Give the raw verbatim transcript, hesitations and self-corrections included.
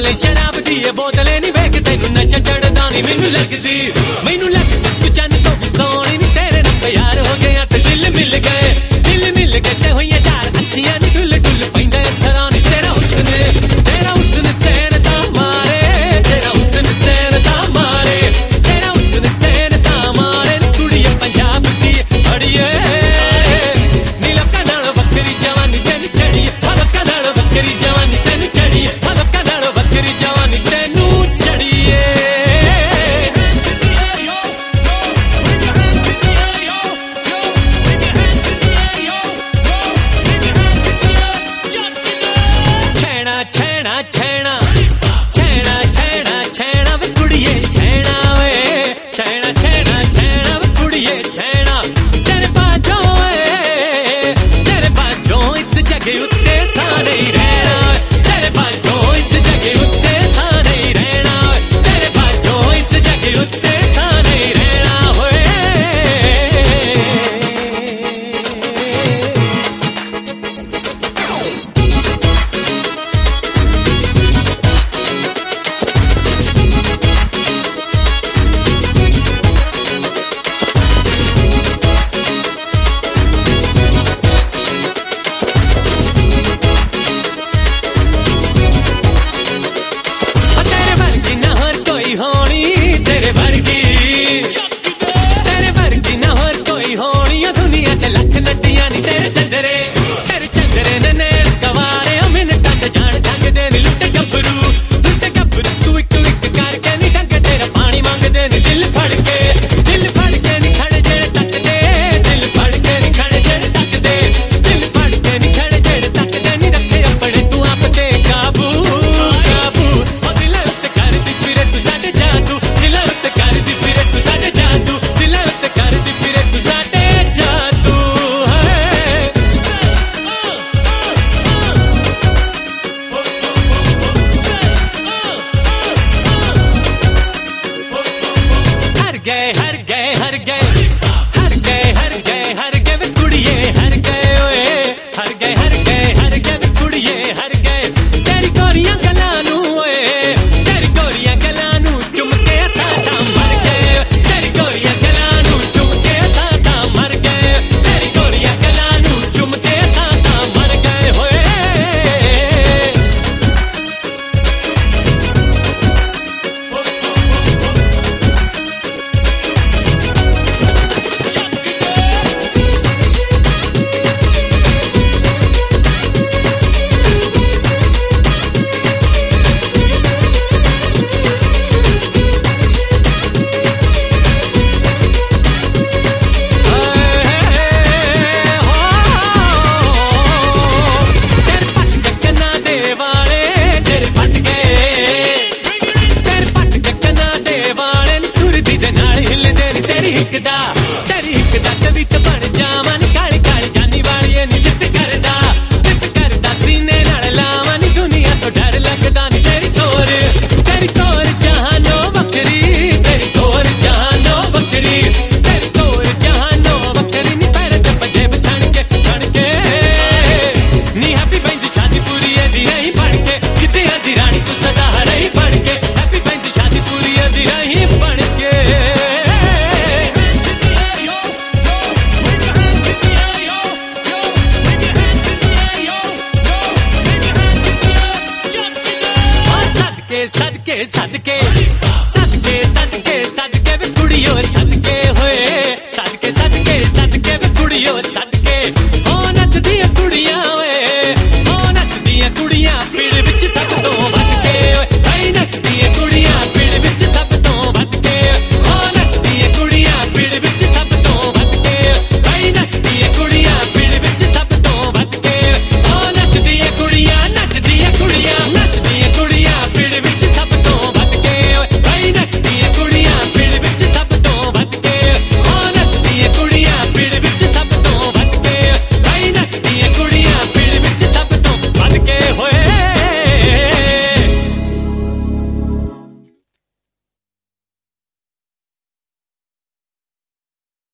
बोतलें शराब दी बोतलें नी वेख तेनू नशा चढ़दा नी मैनू लगदी मैनू लगदी तू चंद तो भी सोहनी नी तेरे नाल प्यार हो गया ते दिल मिल गए दिल मिल गए ते होईया यार अखियां नी डुल डुल पैंदा अथरां नी तेरा हुस्न तेरा हुस्न सैन दा मारे तेरा हुस्न सैन दा मारे तेरा हुस्न सैन दा मारे कुड़िए पंजाब दी अड़िए नी लोकां नाल वक्करी जवानी तेनू चढ़ी लोकां नाल वक्करी जवानी तेनू चढ़ी लोकां नाल वक्करी जवानी तेनू चढ़ीए छैना छैना छैना छैना छैना छैना वे कुड़िए छैना वे छैना छैना छैना वे कुड़िए छैना तेरे बाजों वे तेरे बाजों इस जगह उत्ते सा नहीं रहना तेरे बाजों इस जगह उत्ते सा नहीं रहना तेरे बाजों इस जगह उत्ते सा नहीं रहना होए तेरे वर्गी ना होर कोई होनी तेरे वर्गी तेरे वर्गी ना होर कोई होनी ओ दुनिया ते लख नदियां नी तेरे चंदरे तेरे चंदरे ने नैन कवारे ओ मिनटां ते जान ढंगदे नी लुੱਟ गब्बरू लुੱਟ गब्बरू तू इक इक करके नी ढंग तेरा पानी मंगदे नी दिल फड़ के दिल फड़ के नी खड़े जेड़े तकदे दिल फड़ के नी खड़े जेड़े तकदे दिल फड़ के नी खड़े जेड़े तकदे नी रखे अपने तू आप ते काबू काबू ओ दिल उत्ते कर दी फिरे तू साडे जादू दिल उत्ते कर दी फिरे तू साडे जादू दिल उत्ते कर दी फिरे तू साडे जादू हर गए हर गए हर गए हर गए हर गए हर गए वे कुड़िए हर गए ओए हर गए हर गए हर गए वे कुड़िए हर गए तेरी गोरियां गलां नू ओए तेरी गोरियां गलां नू चुम के साडा मर गए तेरी गोरियां गलां नू चुम के साडा मर गए तेरी गोरियां गलां नू चुम के साडा मर गए होए तेरे पट के कन्ना दे वाले तेरे पट गए तेरे पट के कन्ना दे वाले तुरदी दे नाल हिलदे नी तेरी हिक दा तेरी हिक दा ते विच बन जावां नी काली काली जानी वाली नी जित करदा जित करदा सीने नाल लावां नी दुनिया तो डर लगदा नी तेरी तोर तेरी तोर जहानो बकरी तेरी तोर जहानो बकरी तेरी तोर जहानो बकरी नी पैर ते पजे बछण के छण के नी हैप्पी बैंज शादी पूरी है दी रही पढ़ के किते आदी रानी तू सदा रही पढ़ के हैप्पी बैंज शादी पूरी है दी रही पढ़ के सदके सदके सदके सदके सदके वे कुड़ियो सदके होए सदके सदके सदके वे कुड़ियो सदके